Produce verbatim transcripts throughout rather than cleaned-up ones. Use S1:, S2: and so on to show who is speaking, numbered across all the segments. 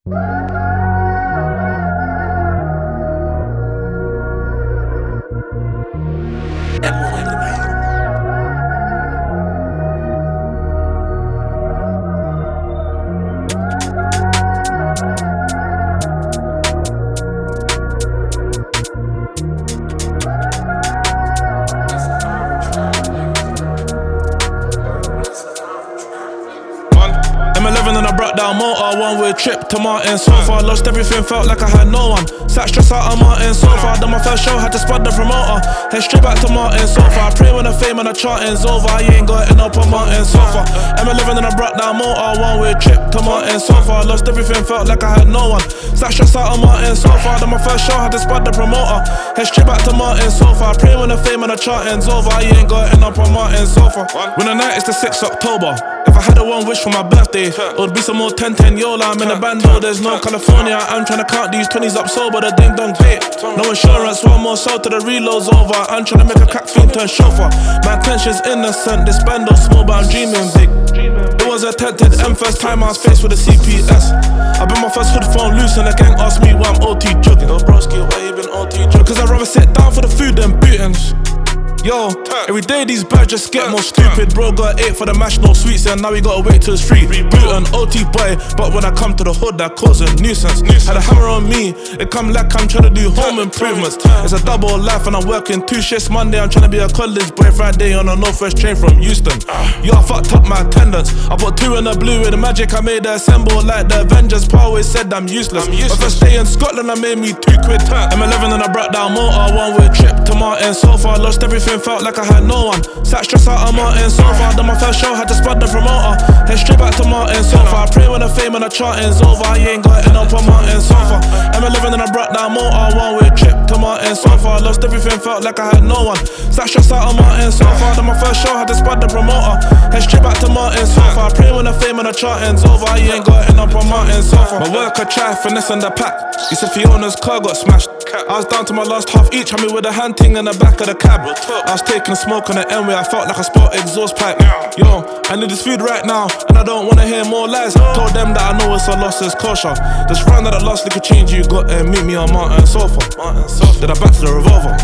S1: M eleven and I brought down motor, one way trip to Martin so far. Lost everything, felt like I had no one. Sat stressed out on Martin so far. Done my first show, had to spud the promoter. Head straight back to Martin so far. Pray when the fame and the charting's over. I ain't got it up on Martin so far. M eleven and I brought down motor, one way trip to Martin so far. Lost everything, felt like I had no one. Sat stressed out on Martin so far. Done my first show, had to spud the promoter. Head straight back to Martin so far. Pray when the fame and the charting's over. I ain't got it up on Martin so far. When the night is the sixth of October. If I had a one wish for my birthday, it would be some more ten ten Yola. I'm in a bando, there's no California. I'm trying to count these twenties up sober, the ding dong date. No insurance, one more soul to the reload's over. I'm trying to make a crack fiend turn chauffeur. My intention's innocent, this bando small but I'm dreaming big. It was attempted, M first time I was faced with a C P S. I been my first hood phone loose and the gang asked me why I'm O T jugging. Yo broski, why you been O T jugging? Cause I'd rather sit down for the food than bootings. Yo, every day these birds just get more stupid. Bro got eight for the mash, no sweets, and now we gotta wait till it's free. Boot an O T boy, but when I come to the hood, that cause a nuisance. Had a hammer on me, it come like I'm trying to do home improvements. It's a double life and I'm working two shifts Monday. I'm trying to be a college boy Friday on a northwest train from Houston. Yo, I fucked up my attendance. I put two in the blue with the magic I made the assemble like the Avengers. Pa always said I'm useless. My first day in Scotland, I made me two quid. M eleven and I brought down motor, one way trip to Martin so far. Lost everything, felt like I had no one. Sat stressed out on Martin so far. Done my first show, had to spud the promoter. Head straight back to Martin so far. Pray when the fame and the charting's over. I ain't got it up on Martin so far. M eleven and I brought down motor, one way trip to Martin so far. Lost everything, felt like I had no one. Sat stressed out on Martin so far. Done my first show, had to spud the promoter. Head straight back to Martin so far. Pray when the fame and the charting's over. I ain't got it up on Martin so far. My worker tried finessing the pack. He said Fiona's car got smashed. I was down to my last half each, had me with a hand ting in the back of the cab. I was taking smoke on the N-way, I felt like a spot exhaust pipe. Yo, I need this food right now, and I don't wanna hear more lies. Told them that I know it's a loss, it's kosher. Just round that the last liquor change you got and meet me on Martin sofa. Then I back to the revolver.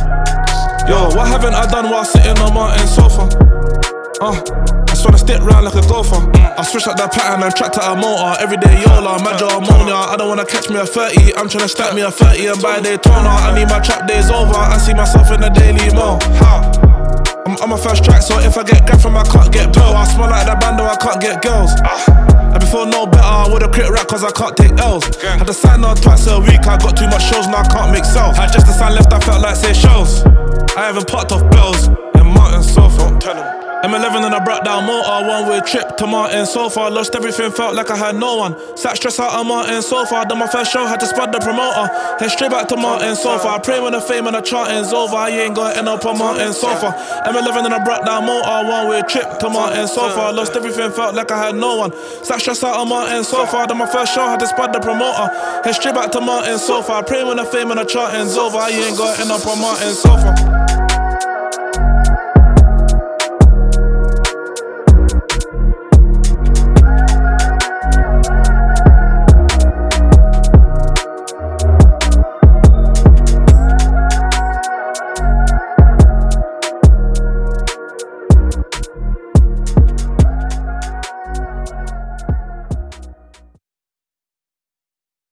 S1: Yo, what haven't I done while sitting on Martin sofa? Uh, I just wanna stick round like a golfer. I switch up that pattern and track to a motor. Everyday Yola, major ammonia. I don't wanna catch me a thirty. I'm tryna stack me a thirty and buy Daytona. I need my trap days over. I see myself in the Daily Mail. I'm on my first track, so if I get grabbed from I can't get bail. I smell like that bando, I can't get girls. And before no better, I would've quit rap cause I can't take L's. Had to sign on twice a week, I got too much shows, now I can't make sales. Had just a sign left, I felt like say shows. I haven't popped off bells and Martin sofa. Tell him. M eleven and I brought down motor, one way trip to Martin so far. Lost everything, felt like I had no one. Sat stressed out on Martin so far. Done my first show, had to spud the promoter. Head straight back to Martin so far. Pray when the fame and the charting's over. I ain't got it up on Martin so far. M eleven and I brought down motor, one way trip to Martin so far. Lost everything, felt like I had no one. Sat stressed out on Martin so far. Done my first show, had to spud the promoter. Head straight back to Martin so far. Pray when the fame and the charting's over. I ain't got it up on Martin so far.